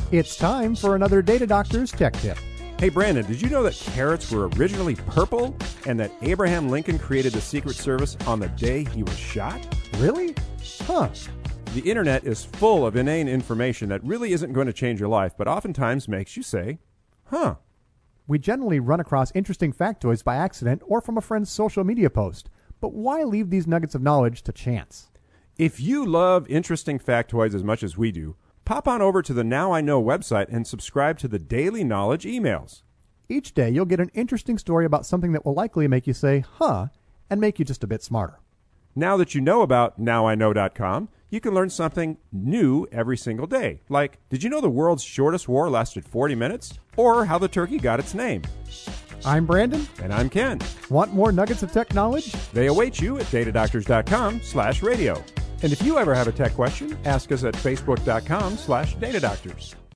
It's time for another Data Doctor's Tech Tip. Hey, Brandon, did you know that carrots were originally purple and that Abraham Lincoln created the Secret Service on the day he was shot? Really? Huh. The internet is full of inane information that really isn't going to change your life, but oftentimes makes you say, huh. We generally run across interesting factoids by accident or from a friend's social media post, but why leave these nuggets of knowledge to chance? If you love interesting factoids as much as we do, pop on over to the Now I Know website and subscribe to the Daily Knowledge emails. Each day you'll get an interesting story about something that will likely make you say, huh, and make you just a bit smarter. Now that you know about nowiknow.com, you can learn something new every single day. Like, did you know the world's shortest war lasted 40 minutes? Or how the turkey got its name? I'm Brandon. And I'm Ken. Want more nuggets of tech knowledge? They await you at datadoctors.com/radio. And if you ever have a tech question, ask us at facebook.com/datadoctors.